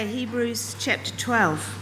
Hebrews chapter 12.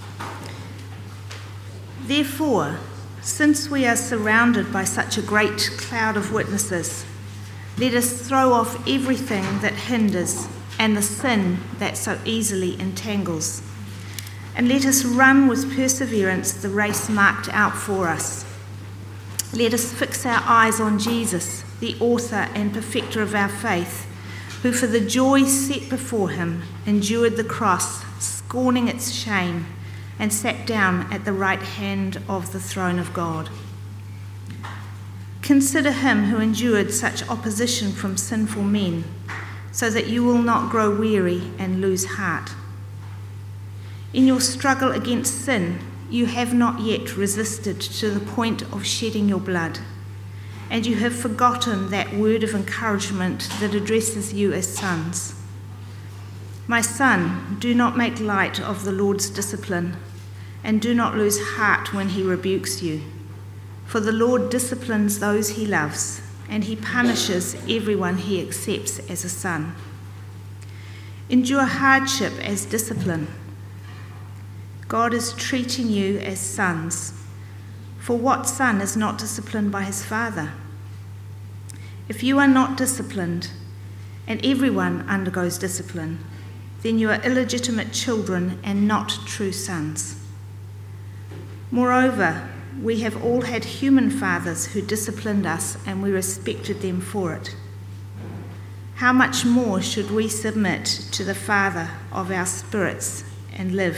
Therefore, since we are surrounded by such a great cloud of witnesses, let us throw off everything that hinders and the sin that so easily entangles, and let us run with perseverance the race marked out for us. Let us fix our eyes on Jesus, the author and perfecter of our faith, who for the joy set before him endured the cross, scorning its shame, and sat down at the right hand of the throne of God. Consider him who endured such opposition from sinful men, so that you will not grow weary and lose heart. In your struggle against sin, you have not yet resisted to the point of shedding your blood, and you have forgotten that word of encouragement that addresses you as sons. My son, do not make light of the Lord's discipline, and do not lose heart when he rebukes you. For the Lord disciplines those he loves, and he punishes everyone he accepts as a son. Endure hardship as discipline. God is treating you as sons. For what son is not disciplined by his father? If you are not disciplined, and everyone undergoes discipline, then you are illegitimate children and not true sons. Moreover, we have all had human fathers who disciplined us, and we respected them for it. How much more should we submit to the Father of our spirits and live?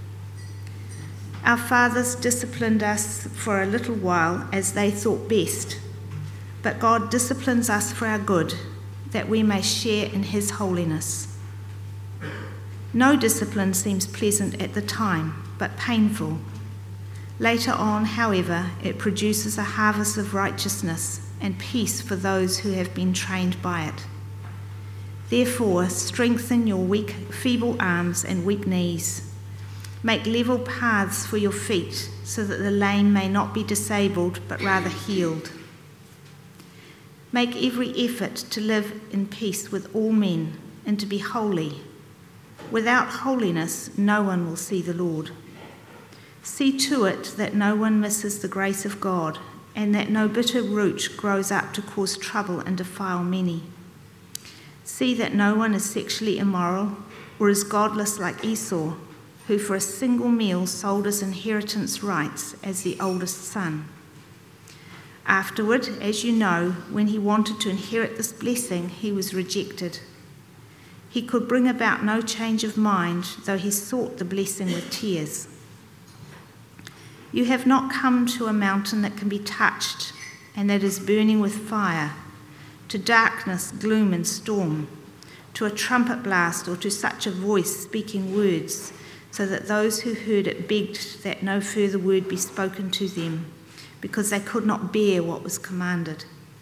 Our fathers disciplined us for a little while as they thought best, but God disciplines us for our good, that we may share in his holiness. No discipline seems pleasant at the time, but painful. Later on, however, it produces a harvest of righteousness and peace for those who have been trained by it. Therefore, strengthen your weak, feeble arms and weak knees. Make level paths for your feet, so that the lame may not be disabled, but rather healed. Make every effort to live in peace with all men and to be holy. Without holiness, no one will see the Lord. See to it that no one misses the grace of God, and that no bitter root grows up to cause trouble and defile many. See that no one is sexually immoral or is godless like Esau, who for a single meal sold his inheritance rights as the oldest son. Afterward, as you know, when he wanted to inherit this blessing, he was rejected. He could bring about no change of mind, though he sought the blessing with tears. You have not come to a mountain that can be touched and that is burning with fire, to darkness, gloom, and storm, to a trumpet blast, or to such a voice speaking words, so that those who heard it begged that no further word be spoken to them, because they could not bear what was commanded.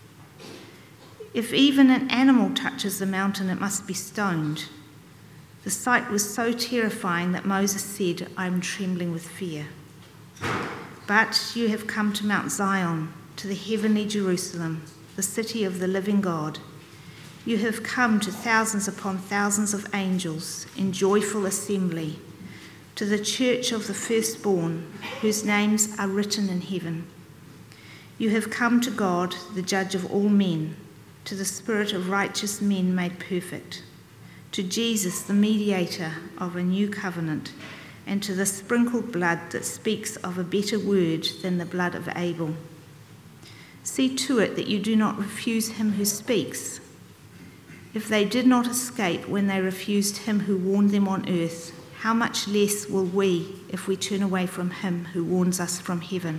If even an animal touches the mountain, it must be stoned. The sight was so terrifying that Moses said, I am trembling with fear. But you have come to Mount Zion, to the heavenly Jerusalem, the city of the living God. You have come to thousands upon thousands of angels in joyful assembly, to the church of the firstborn, whose names are written in heaven. You have come to God, the judge of all men, to the spirit of righteous men made perfect, to Jesus, the mediator of a new covenant, and to the sprinkled blood that speaks of a better word than the blood of Abel. See to it that you do not refuse him who speaks. If they did not escape when they refused him who warned them on earth, how much less will we if we turn away from him who warns us from heaven?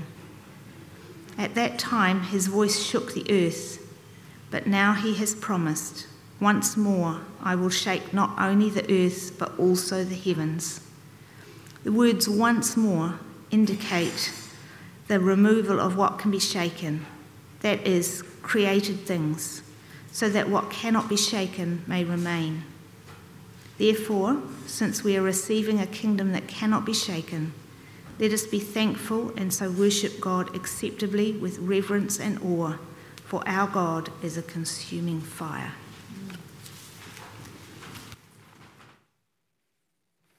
At that time his voice shook the earth, but now he has promised, once more I will shake not only the earth but also the heavens. The words once more indicate the removal of what can be shaken, that is, created things, so that what cannot be shaken may remain. Therefore, since we are receiving a kingdom that cannot be shaken, let us be thankful and so worship God acceptably with reverence and awe, for our God is a consuming fire.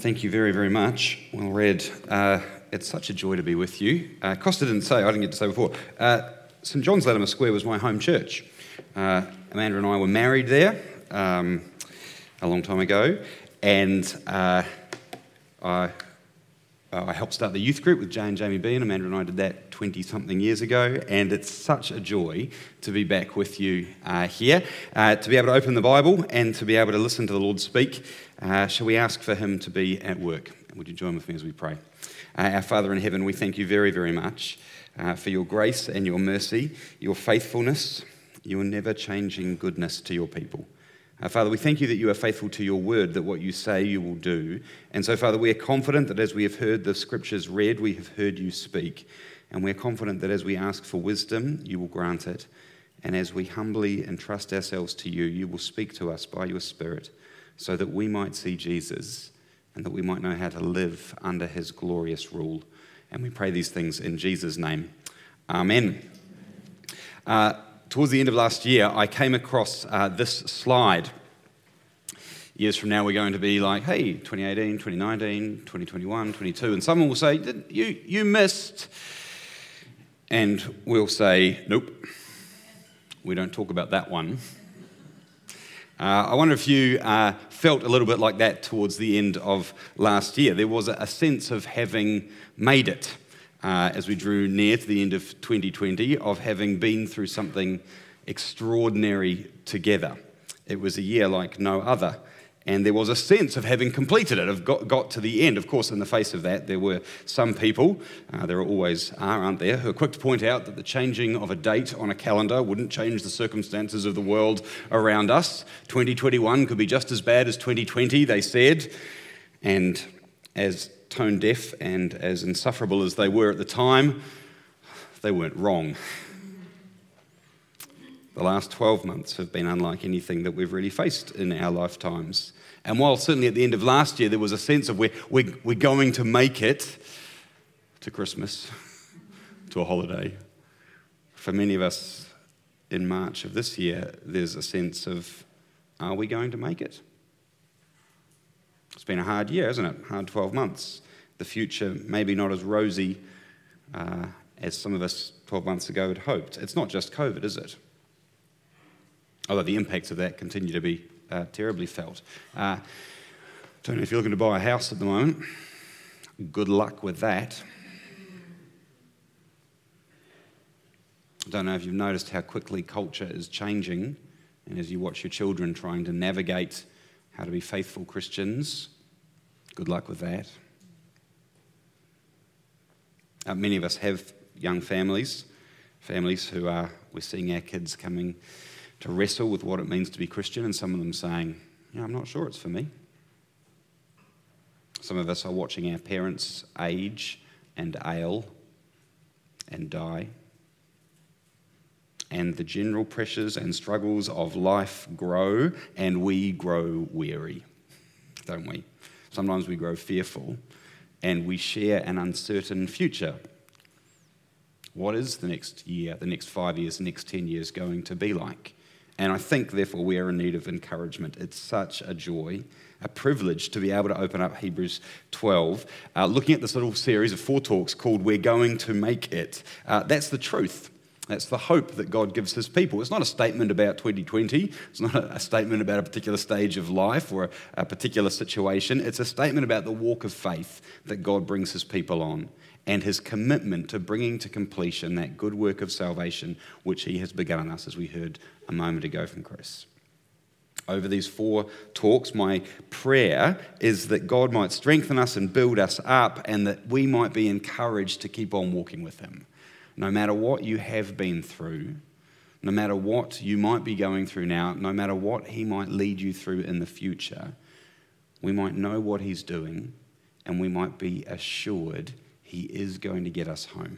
Thank you very, very much. Well read. It's such a joy to be with you. Costa didn't say, I didn't get to say before, St John's Latimer Square was my home church. Amanda and I were married there a long time ago, and I helped start the youth group with Jay and Jamie B, and Amanda and I did that 20-something years ago, and it's such a joy to be back with you here, to be able to open the Bible and to be able to listen to the Lord speak. Shall we ask for him to be at work? Would you join with me as we pray? Our Father in heaven, we thank you very, very much for your grace and your mercy, your faithfulness, your never-changing goodness to your people. Father, we thank you that you are faithful to your word, that what you say you will do. And so, Father, we are confident that as we have heard the scriptures read, we have heard you speak. And we are confident that as we ask for wisdom, you will grant it. And as we humbly entrust ourselves to you, you will speak to us by your Spirit so that we might see Jesus and that we might know how to live under his glorious rule. And we pray these things in Jesus' name. Amen. Towards the end of last year, I came across this slide. Years from now, we're going to be like, hey, 2018, 2019, 2021, 22, and someone will say, you missed. And we'll say, nope, we don't talk about that one. I wonder if you felt a little bit like that towards the end of last year. There was a sense of having made it. As we drew near to the end of 2020, of having been through something extraordinary together. It was a year like no other, and there was a sense of having completed it, of got to the end. Of course, in the face of that, there were some people, there always are, aren't there, who are quick to point out that the changing of a date on a calendar wouldn't change the circumstances of the world around us. 2021 could be just as bad as 2020, they said, and as tone deaf and as insufferable as they were at the time, they weren't wrong. The last 12 months have been unlike anything that we've really faced in our lifetimes. And while certainly at the end of last year there was a sense of we're going to make it to Christmas, to a holiday, for many of us in March of this year, there's a sense of, are we going to make it? It's been a hard year, isn't it? Hard 12 months. The future maybe not as rosy as some of us 12 months ago had hoped. It's not just COVID, is it? Although the impacts of that continue to be terribly felt. Don't know if you're looking to buy a house at the moment. Good luck with that. Don't know if you've noticed how quickly culture is changing, and as you watch your children trying to navigate how to be faithful Christians, good luck with that. Many of us have young families who we're seeing our kids coming to wrestle with what it means to be Christian, and some of them saying, I'm not sure it's for me. Some of us are watching our parents age and ail and die, and the general pressures and struggles of life grow, and we grow weary, don't we? Sometimes we grow fearful, and we share an uncertain future. What is the next year, the next 5 years, the next 10 years going to be like? And I think, therefore, we are in need of encouragement. It's such a joy, a privilege to be able to open up Hebrews 12, looking at this little series of 4 talks called We're Going to Make It. That's the truth. That's the hope that God gives his people. It's not a statement about 2020. It's not a statement about a particular stage of life or a particular situation. It's a statement about the walk of faith that God brings his people on and his commitment to bringing to completion that good work of salvation which he has begun in us, as we heard a moment ago from Chris. Over these 4 talks, my prayer is that God might strengthen us and build us up, and that we might be encouraged to keep on walking with him. No matter what you have been through, no matter what you might be going through now, no matter what he might lead you through in the future, we might know what he's doing, and we might be assured he is going to get us home.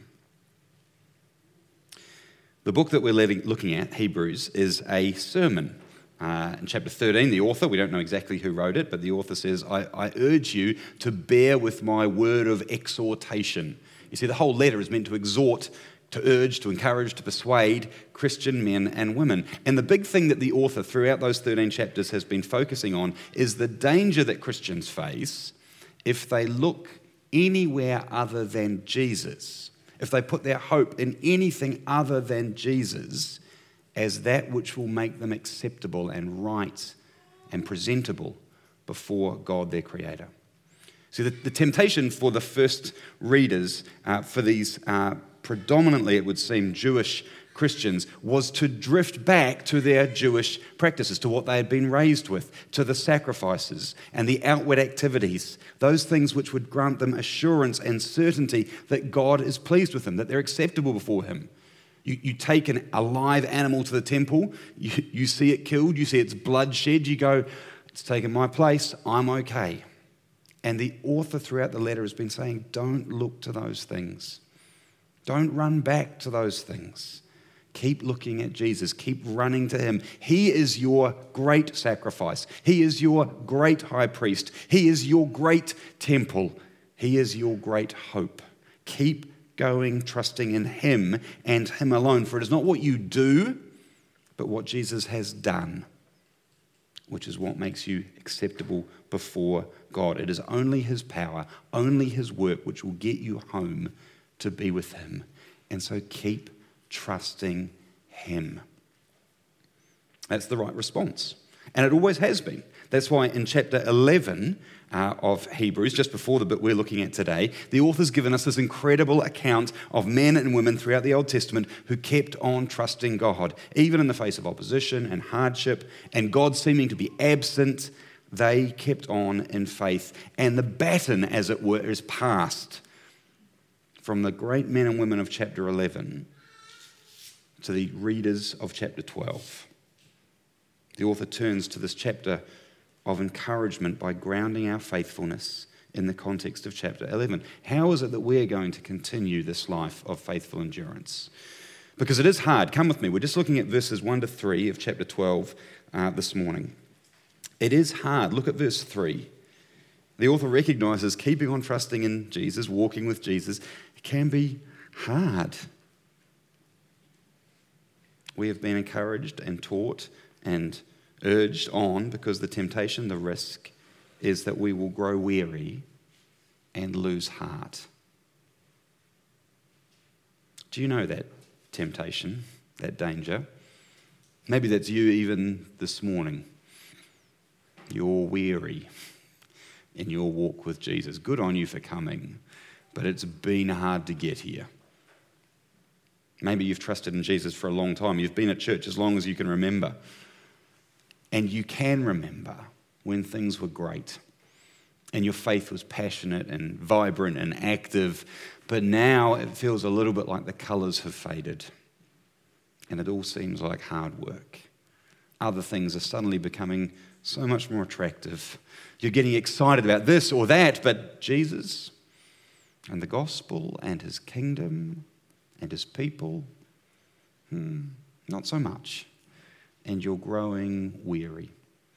The book that we're looking at, Hebrews, is a sermon. In chapter 13, the author, we don't know exactly who wrote it, but the author says, I urge you to bear with my word of exhortation. You see, the whole letter is meant to exhort, to urge, to encourage, to persuade Christian men and women. And the big thing that the author throughout those 13 chapters has been focusing on is the danger that Christians face if they look anywhere other than Jesus, if they put their hope in anything other than Jesus as that which will make them acceptable and right and presentable before God, their Creator. See, the temptation for the first readers, for these predominantly, it would seem, Jewish Christians, was to drift back to their Jewish practices, to what they had been raised with, to the sacrifices and the outward activities, those things which would grant them assurance and certainty that God is pleased with them, that they're acceptable before Him. You take a live animal to the temple, you see it killed, you see its blood shed, you go, it's taken my place, I'm okay. And the author throughout the letter has been saying, don't look to those things. Don't run back to those things. Keep looking at Jesus. Keep running to Him. He is your great sacrifice. He is your great high priest. He is your great temple. He is your great hope. Keep going, trusting in Him and Him alone. For it is not what you do, but what Jesus has done, which is what makes you acceptable before God. It is only His power, only His work, which will get you home to be with Him. And so keep trusting Him. That's the right response. And it always has been. That's why in chapter 11 of Hebrews, just before the bit we're looking at today, the author's given us this incredible account of men and women throughout the Old Testament who kept on trusting God. Even in the face of opposition and hardship and God seeming to be absent, they kept on in faith. And the baton, as it were, is passed from the great men and women of chapter 11 to the readers of chapter 12. The author turns to this chapter of encouragement by grounding our faithfulness in the context of chapter 11. How is it that we're going to continue this life of faithful endurance? Because it is hard. Come with me. We're just looking at verses 1 to 3 of chapter 12 this morning. It is hard. Look at verse 3. The author recognizes keeping on trusting in Jesus, walking with Jesus, can be hard. We have been encouraged and taught and urged on because the temptation, the risk, is that we will grow weary and lose heart. Do you know that temptation, that danger? Maybe that's you even this morning. You're weary in your walk with Jesus. Good on you for coming, but it's been hard to get here. Maybe you've trusted in Jesus for a long time. You've been at church as long as you can remember. And you can remember when things were great and your faith was passionate and vibrant and active, but now it feels a little bit like the colours have faded and it all seems like hard work. Other things are suddenly becoming so much more attractive. You're getting excited about this or that, but Jesus and the gospel and His kingdom and His people, not so much. And you're growing weary.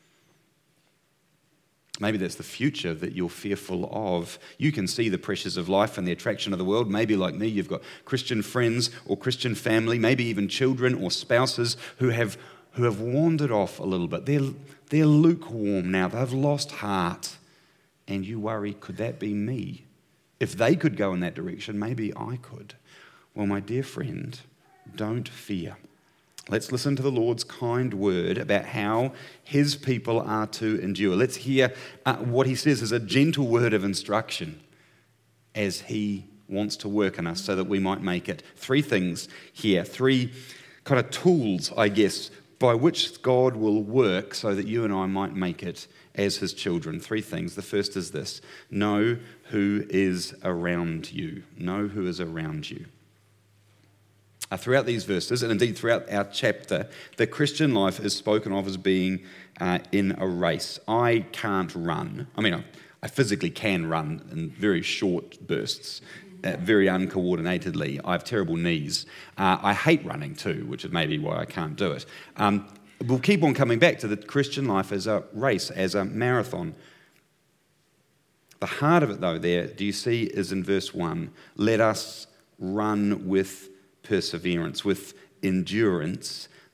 Maybe that's the future that you're fearful of. You can see the pressures of life and the attraction of the world. Maybe like me, you've got Christian friends or Christian family, maybe even children or spouses who have wandered off a little bit. They're lukewarm now. They've lost heart. And you worry, could that be me? If they could go in that direction, maybe I could. Well, my dear friend, don't fear. Let's listen to the Lord's kind word about how His people are to endure. Let's hear what He says as a gentle word of instruction as He wants to work in us so that we might make it. 3 things here, 3 kind of tools, I guess, by which God will work so that you and I might make it as His children. 3 things. The first is this: know who is around you. Know who is around you. Throughout these verses, and indeed throughout our chapter, the Christian life is spoken of as being in a race. I can't run. I mean, I physically can run in very short bursts, very uncoordinatedly. I have terrible knees. I hate running too, which is maybe why I can't do it. We'll keep on coming back to the Christian life as a race, as a marathon. The heart of it, though, there, do you see, is in verse 1. Let us run with perseverance, with endurance,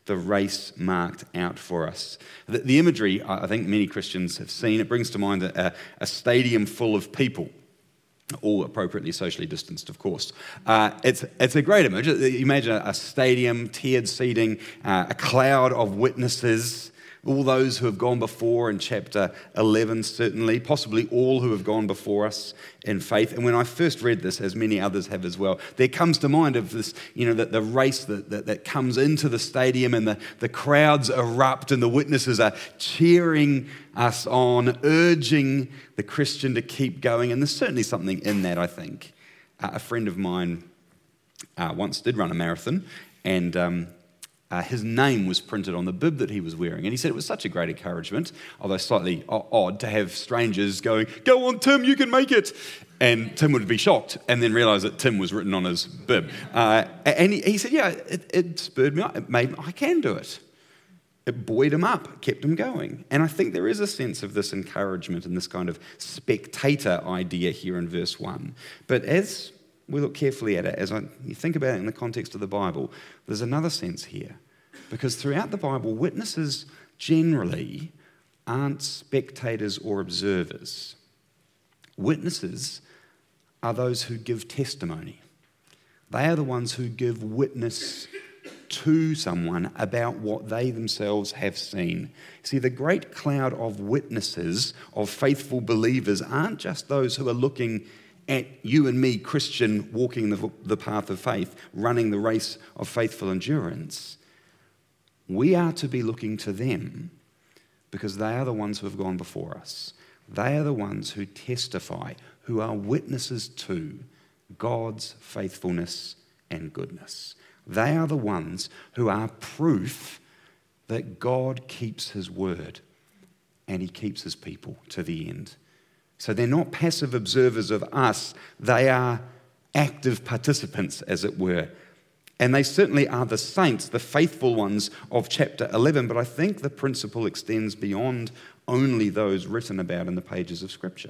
the race marked out for us. The imagery, I think many Christians have seen, it brings to mind a stadium full of people, all appropriately socially distanced, of course. It's a great image. Imagine a stadium, tiered seating, a cloud of witnesses, all those who have gone before in chapter 11, certainly, possibly all who have gone before us in faith. And when I first read this, as many others have as well, there comes to mind of this, that the race that comes into the stadium and the crowds erupt and the witnesses are cheering us on, urging the Christian to keep going. And there's certainly something in that, I think. A friend of mine once did run a marathon, and his name was printed on the bib that he was wearing. And he said it was such a great encouragement, although slightly odd, to have strangers going, "Go on, Tim, you can make it." And Tim would be shocked and then realise that Tim was written on his bib. And he said, yeah, it spurred me on. It made I can do it. It buoyed him up, kept him going. And I think there is a sense of this encouragement and this kind of spectator idea here in verse 1. But as we look carefully at it, you think about it in the context of the Bible, there's another sense here. Because throughout the Bible, witnesses generally aren't spectators or observers. Witnesses are those who give testimony. They are the ones who give witness to someone about what they themselves have seen. See, the great cloud of witnesses, of faithful believers, aren't just those who are looking at you and me, Christian, walking the path of faith, running the race of faithful endurance. We are to be looking to them because they are the ones who have gone before us. They are the ones who testify, who are witnesses to God's faithfulness and goodness. They are the ones who are proof that God keeps his word and he keeps his people to the end. So they're not passive observers of us, they are active participants, as it were. And they certainly are the saints, the faithful ones of chapter 11, but I think the principle extends beyond only those written about in the pages of Scripture.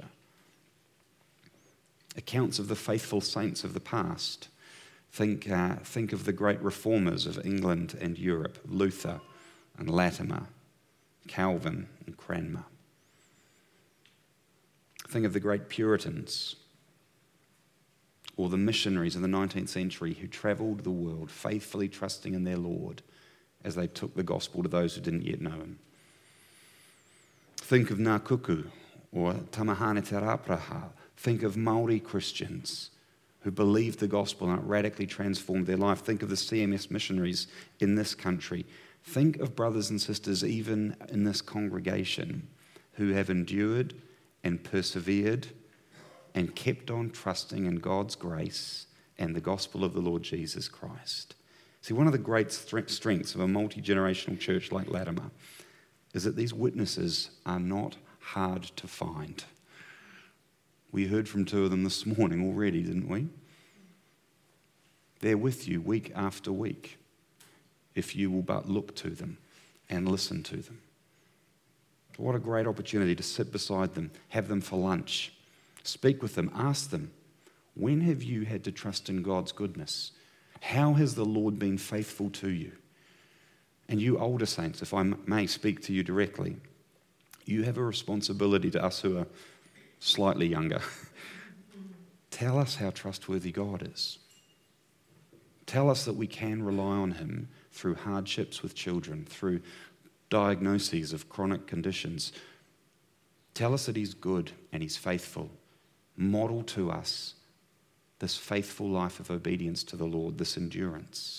Accounts of the faithful saints of the past. Think of the great reformers of England and Europe, Luther and Latimer, Calvin and Cranmer. Think of the great Puritans or the missionaries in the 19th century who travelled the world faithfully trusting in their Lord as they took the gospel to those who didn't yet know him. Think of Ngā Kuku or Tamahane Te Rapraha. Think of Māori Christians who believed the gospel and it radically transformed their life. Think of the CMS missionaries in this country. Think of brothers and sisters even in this congregation who have endured and persevered and kept on trusting in God's grace and the gospel of the Lord Jesus Christ. See, one of the great strengths of a multi-generational church like Latimer is that these witnesses are not hard to find. We heard from two of them this morning already, didn't we? They're with you week after week if you will but look to them and listen to them. What a great opportunity to sit beside them, have them for lunch, speak with them, ask them, when have you had to trust in God's goodness? How has the Lord been faithful to you? And you older saints, if I may speak to you directly, you have a responsibility to us who are slightly younger. Tell us how trustworthy God is. Tell us that we can rely on him through hardships with children, through diagnoses of chronic conditions. Tell us that he's good and he's faithful. Model to us this faithful life of obedience to the Lord, this endurance.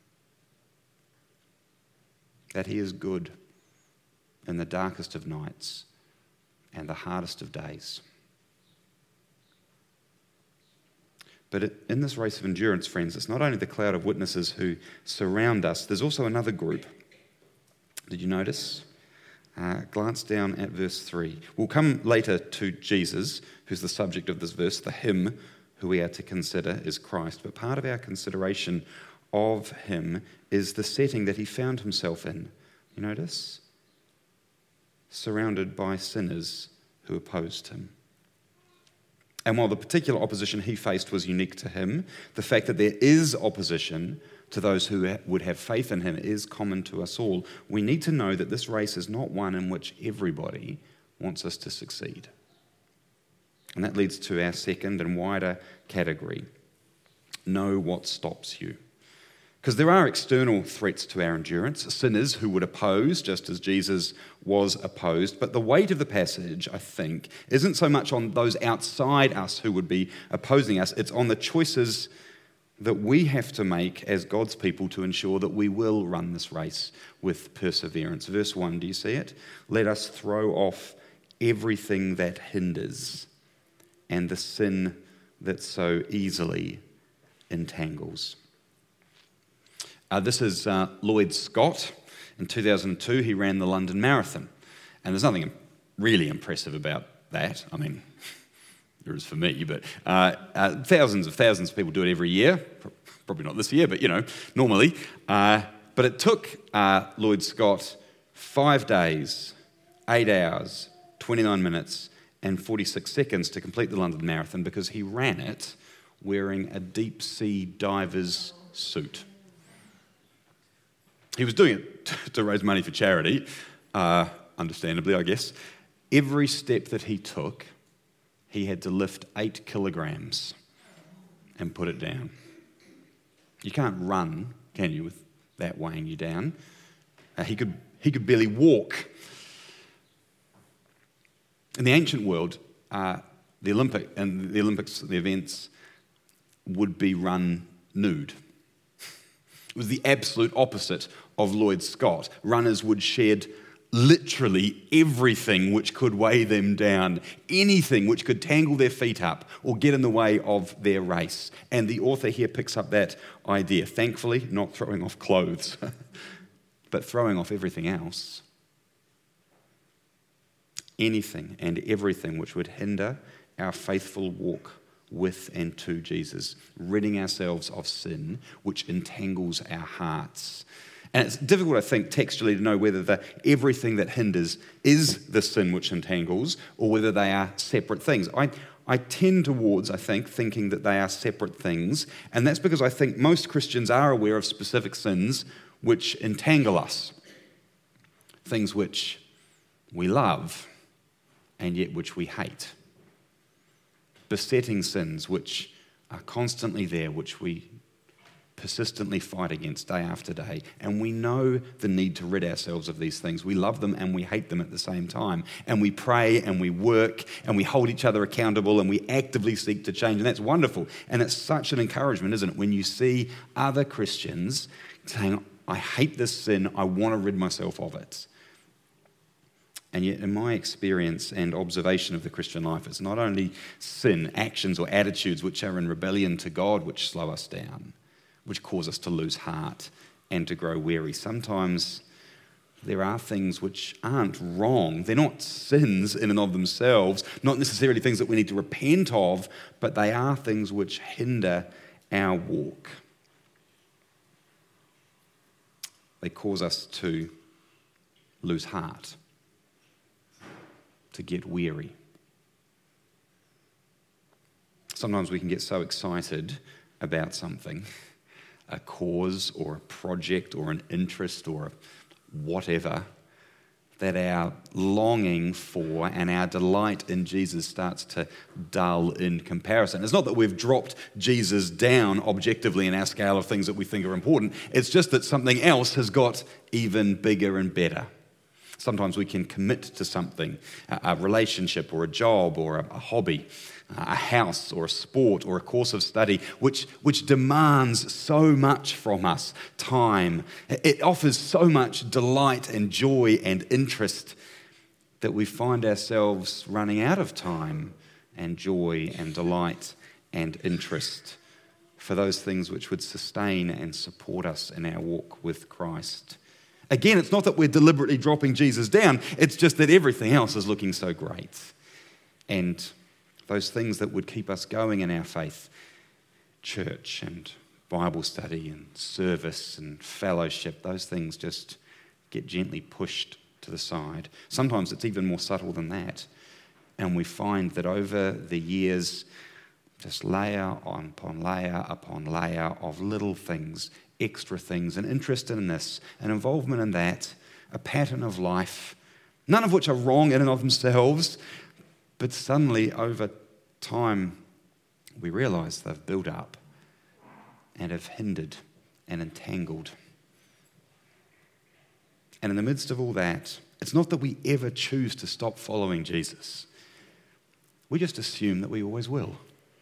That he is good in the darkest of nights and the hardest of days. But in this race of endurance, friends, it's not only the cloud of witnesses who surround us, there's also another group. Did you notice? Glance down at verse 3. We'll come later to Jesus, who's the subject of this verse. The him who we are to consider is Christ. But part of our consideration of him is the setting that he found himself in. You notice? Surrounded by sinners who opposed him. And while the particular opposition he faced was unique to him, the fact that there is opposition to those who would have faith in him is common to us all. We need to know that this race is not one in which everybody wants us to succeed. And that leads to our second and wider category. Know what stops you. Because there are external threats to our endurance, sinners who would oppose, just as Jesus was opposed. But the weight of the passage, I think, isn't so much on those outside us who would be opposing us. It's on the choices that we have to make as God's people to ensure that we will run this race with perseverance. Verse 1, do you see it? Let us throw off everything that hinders and the sin that so easily entangles. This is Lloyd Scott. In 2002, he ran the London Marathon. And there's nothing really impressive about that. I mean, there is for me, but thousands of people do it every year. Probably not this year, but, normally. But it took Lloyd Scott 5 days, 8 hours, 29 minutes, and 46 seconds to complete the London Marathon because he ran it wearing a deep-sea diver's suit. He was doing it to raise money for charity, understandably, I guess. Every step that he took, he had to lift 8 kilograms and put it down. You can't run, can you, with that weighing you down? He could barely walk. In the ancient world, the Olympics, the events would be run nude. It was the absolute opposite of Lloyd Scott. Runners would shed literally everything which could weigh them down, anything which could tangle their feet up or get in the way of their race. And the author here picks up that idea. Thankfully, not throwing off clothes, but throwing off everything else. Anything and everything which would hinder our faithful walk with and to Jesus, ridding ourselves of sin, which entangles our hearts. And it's difficult, I think, textually to know whether the everything that hinders is the sin which entangles or whether they are separate things. I tend towards, I think, thinking that they are separate things, and that's because I think most Christians are aware of specific sins which entangle us, things which we love and yet which we hate. Besetting sins which are constantly there, which we persistently fight against day after day. And we know the need to rid ourselves of these things. We love them and we hate them at the same time. And we pray and we work and we hold each other accountable and we actively seek to change. And that's wonderful. And it's such an encouragement, isn't it, when you see other Christians saying, I hate this sin, I want to rid myself of it. And yet, in my experience and observation of the Christian life, it's not only sin, actions or attitudes which are in rebellion to God which slow us down, which cause us to lose heart and to grow weary. Sometimes there are things which aren't wrong. They're not sins in and of themselves, not necessarily things that we need to repent of, but they are things which hinder our walk. They cause us to lose heart, to get weary. Sometimes we can get so excited about something, a cause or a project or an interest or whatever, that our longing for and our delight in Jesus starts to dull in comparison. It's not that we've dropped Jesus down objectively in our scale of things that we think are important. It's just that something else has got even bigger and better. Sometimes we can commit to something, a relationship or a job or a hobby, a house or a sport or a course of study, which demands so much from us, time. It offers so much delight and joy and interest that we find ourselves running out of time and joy and delight and interest for those things which would sustain and support us in our walk with Christ. Again, it's not that we're deliberately dropping Jesus down, it's just that everything else is looking so great. And those things that would keep us going in our faith, church and Bible study and service and fellowship, those things just get gently pushed to the side. Sometimes it's even more subtle than that. And we find that over the years, just layer upon layer of little things extra things, an interest in this, an involvement in that, a pattern of life, none of which are wrong in and of themselves, but suddenly over time we realise they've built up and have hindered and entangled. And in the midst of all that, it's not that we ever choose to stop following Jesus. We just assume that we always will.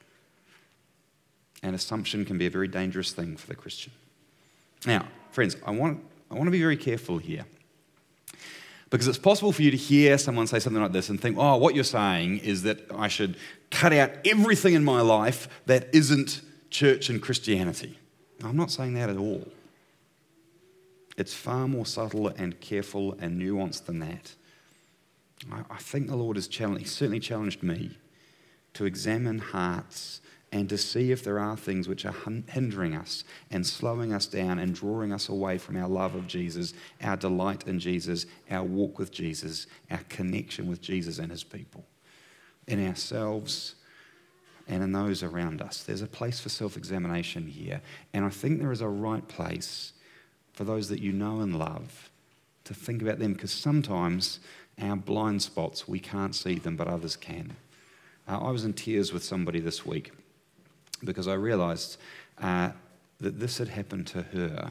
And assumption can be a very dangerous thing for the Christian. Now, friends, I want to be very careful here. Because it's possible for you to hear someone say something like this and think, oh, what you're saying is that I should cut out everything in my life that isn't church and Christianity. No, I'm not saying that at all. It's far more subtle and careful and nuanced than that. I think the Lord has certainly challenged me to examine hearts and to see if there are things which are hindering us and slowing us down and drawing us away from our love of Jesus, our delight in Jesus, our walk with Jesus, our connection with Jesus and his people, in ourselves and in those around us. There's a place for self-examination here, and I think there is a right place for those that you know and love to think about them, because sometimes our blind spots, we can't see them, but others can. I was in tears with somebody this week because I realised that this had happened to her.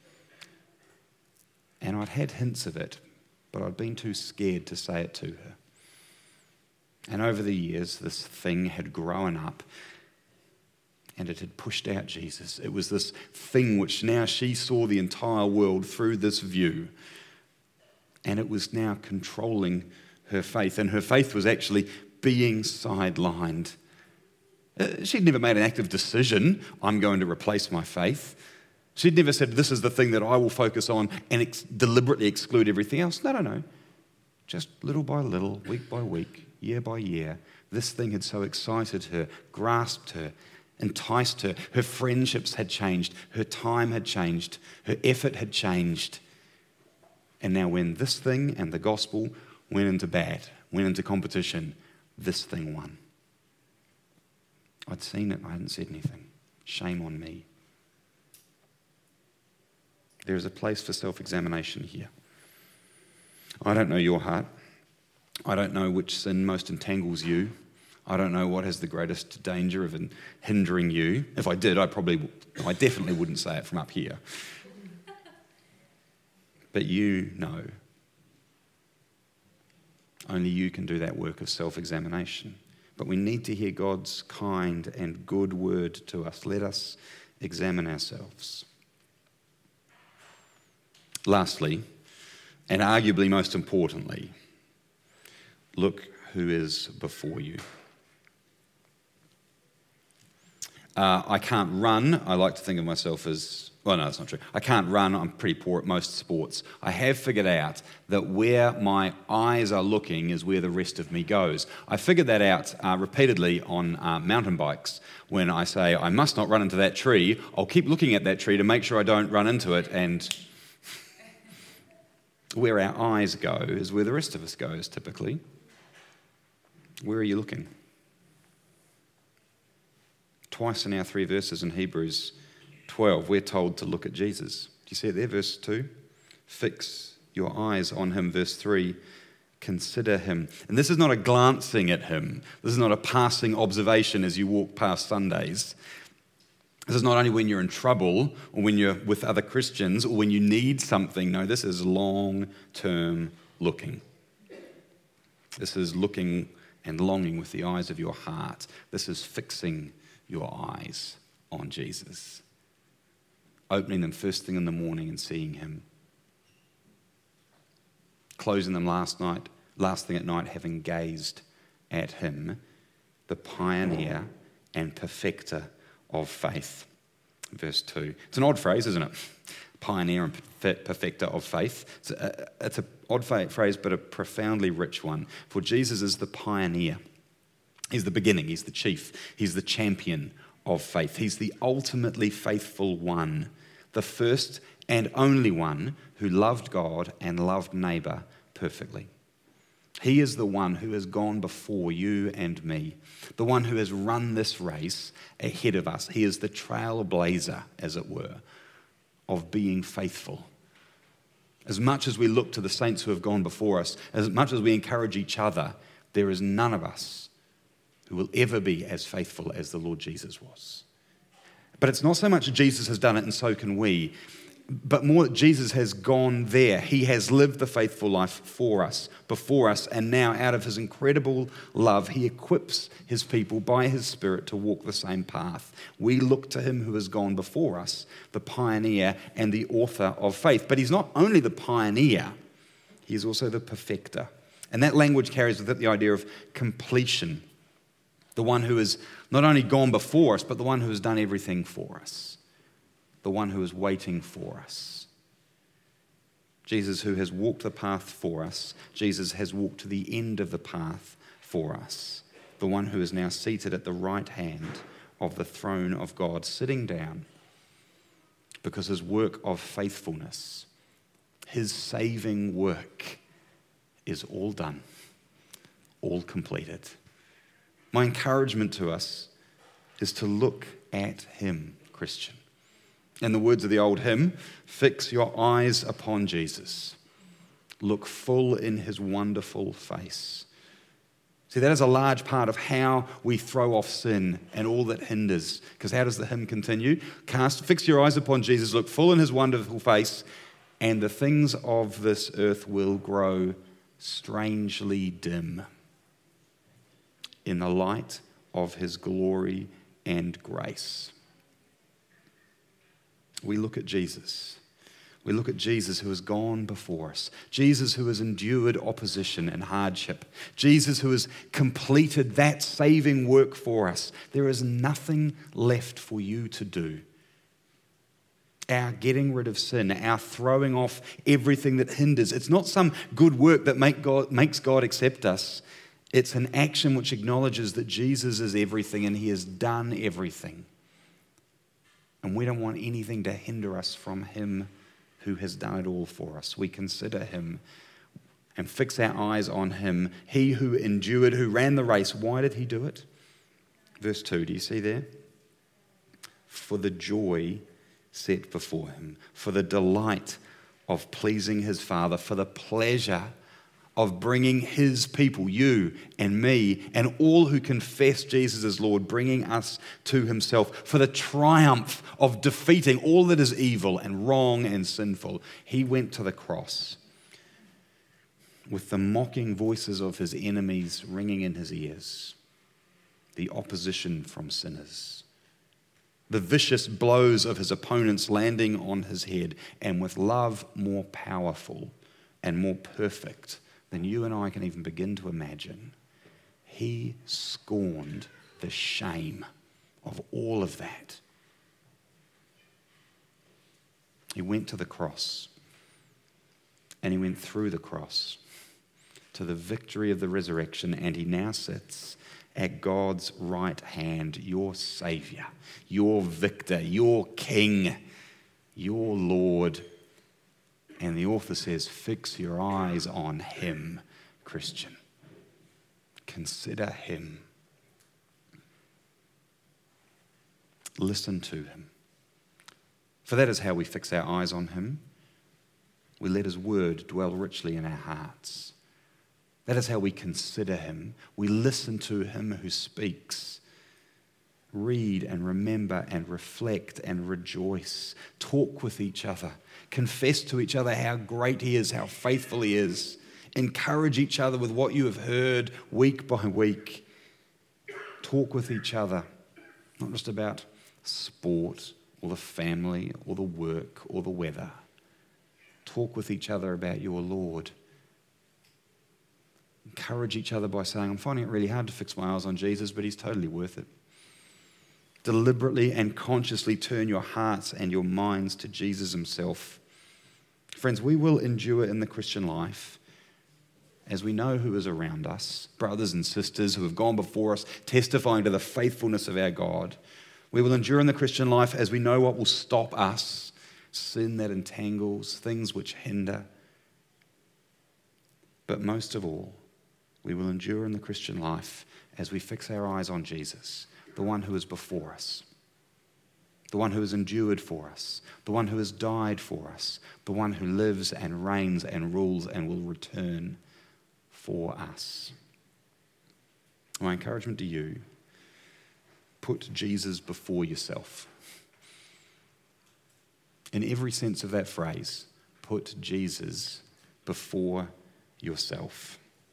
And I'd had hints of it, but I'd been too scared to say it to her. And over the years, this thing had grown up and it had pushed out Jesus. It was this thing which now she saw the entire world through this view. And it was now controlling her faith. And her faith was actually being sidelined. She'd never made an active decision, I'm going to replace my faith. She'd never said, this is the thing that I will focus on and deliberately exclude everything else. No. Just little by little, week by week, year by year, this thing had so excited her, grasped her, enticed her. Her friendships had changed. Her time had changed. Her effort had changed. And now when this thing and the gospel went into bat, went into competition, this thing won. I'd seen it, I hadn't said anything. Shame on me. There is a place for self-examination here. I don't know your heart. I don't know which sin most entangles you. I don't know what has the greatest danger of hindering you. If I did, I definitely wouldn't say it from up here. But you know. Only you can do that work of self-examination. But we need to hear God's kind and good word to us. Let us examine ourselves. Lastly, and arguably most importantly, look who is before you. I can't run. I like to think of myself as, well, no, that's not true. I can't run. I'm pretty poor at most sports. I have figured out that where my eyes are looking is where the rest of me goes. I figured that out repeatedly on mountain bikes. When I say, I must not run into that tree, I'll keep looking at that tree to make sure I don't run into it, and where our eyes go is where the rest of us goes, typically. Where are you looking? Twice in our 3 verses in Hebrews 12, we're told to look at Jesus. Do you see it there, verse 2? Fix your eyes on him, verse 3. Consider him. And this is not a glancing at him. This is not a passing observation as you walk past Sundays. This is not only when you're in trouble or when you're with other Christians or when you need something. No, this is long-term looking. This is looking and longing with the eyes of your heart. This is fixing your eyes on Jesus. Opening them first thing in the morning and seeing him. Closing them last thing at night, having gazed at him, the pioneer and perfecter of faith. Verse 2. It's an odd phrase, isn't it? Pioneer and perfecter of faith. It's an odd phrase, but a profoundly rich one. For Jesus is the pioneer. He's the beginning. He's the chief. He's the champion of faith. He's the ultimately faithful one, the first and only one who loved God and loved neighbour perfectly. He is the one who has gone before you and me, the one who has run this race ahead of us. He is the trailblazer, as it were. of being faithful. As much as we look to the saints who have gone before us, as much as we encourage each other, there is none of us who will ever be as faithful as the Lord Jesus was. But it's not so much Jesus has done it and so can we, but more that Jesus has gone there. He has lived the faithful life for us, before us, and now out of his incredible love, he equips his people by his Spirit to walk the same path. We look to him who has gone before us, the pioneer and the author of faith. But he's not only the pioneer, he is also the perfecter. And that language carries with it the idea of completion. The one who has not only gone before us, but the one who has done everything for us. The one who is waiting for us. Jesus, who has walked the path for us. Jesus has walked to the end of the path for us. The one who is now seated at the right hand of the throne of God, sitting down because his work of faithfulness, his saving work, is all done, all completed. My encouragement to us is to look at him, Christian. In the words of the old hymn, fix your eyes upon Jesus. Look full in his wonderful face. See, that is a large part of how we throw off sin and all that hinders. Because how does the hymn continue? Fix your eyes upon Jesus, look full in his wonderful face, and the things of this earth will grow strangely dim in the light of his glory and grace. We look at Jesus. We look at Jesus who has gone before us. Jesus who has endured opposition and hardship. Jesus who has completed that saving work for us. There is nothing left for you to do. Our getting rid of sin, our throwing off everything that hinders. It's not some good work that makes God accept us. It's an action which acknowledges that Jesus is everything and he has done everything. And we don't want anything to hinder us from him who has done it all for us. We consider him and fix our eyes on him. He who endured, who ran the race. Why did he do it? Verse 2, do you see there? For the joy set before him, for the delight of pleasing his Father, for the pleasure of bringing his people, you and me, and all who confess Jesus as Lord, bringing us to himself, for the triumph of defeating all that is evil and wrong and sinful. He went to the cross with the mocking voices of his enemies ringing in his ears, the opposition from sinners, the vicious blows of his opponents landing on his head, and with love more powerful and more perfect than you and I can even begin to imagine, he scorned the shame of all of that. He went to the cross, and he went through the cross to the victory of the resurrection, and he now sits at God's right hand, your Savior, your victor, your King, your Lord. And the author says, fix your eyes on him, Christian. Consider him. Listen to him. For that is how we fix our eyes on him. We let his word dwell richly in our hearts. That is how we consider him. We listen to him who speaks. Read and remember and reflect and rejoice. Talk with each other. Confess to each other how great he is, how faithful he is. Encourage each other with what you have heard week by week. Talk with each other, not just about sport or the family or the work or the weather. Talk with each other about your Lord. Encourage each other by saying, I'm finding it really hard to fix my eyes on Jesus, but he's totally worth it. Deliberately and consciously turn your hearts and your minds to Jesus himself. Friends, we will endure in the Christian life as we know who is around us, brothers and sisters who have gone before us, testifying to the faithfulness of our God. We will endure in the Christian life as we know what will stop us, sin that entangles, things which hinder. But most of all, we will endure in the Christian life as we fix our eyes on Jesus, the one who is before us, the one who has endured for us, the one who has died for us, the one who lives and reigns and rules and will return for us. My encouragement to you, put Jesus before yourself. In every sense of that phrase, put Jesus before yourself.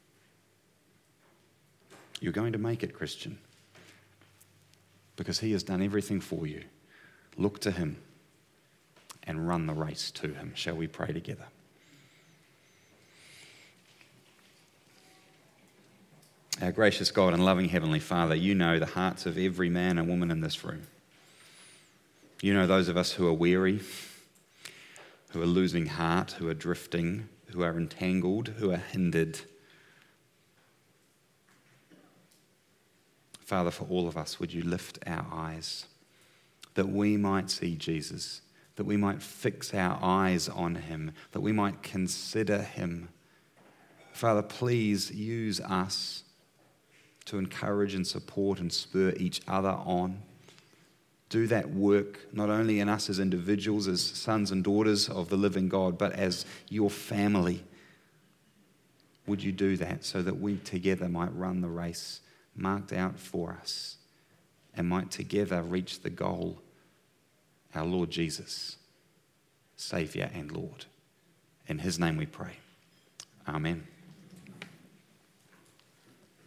You're going to make it, Christian, because he has done everything for you. Look to him and run the race to him. Shall we pray together? Our gracious God and loving Heavenly Father, you know the hearts of every man and woman in this room. You know those of us who are weary, who are losing heart, who are drifting, who are entangled, who are hindered. Father, for all of us, would you lift our eyes that we might see Jesus, that we might fix our eyes on him, that we might consider him. Father, please use us to encourage and support and spur each other on. Do that work not only in us as individuals, as sons and daughters of the living God, but as your family. Would you do that so that we together might run the race marked out for us and might together reach the goal, our Lord Jesus, Saviour and Lord. In his name we pray. Amen.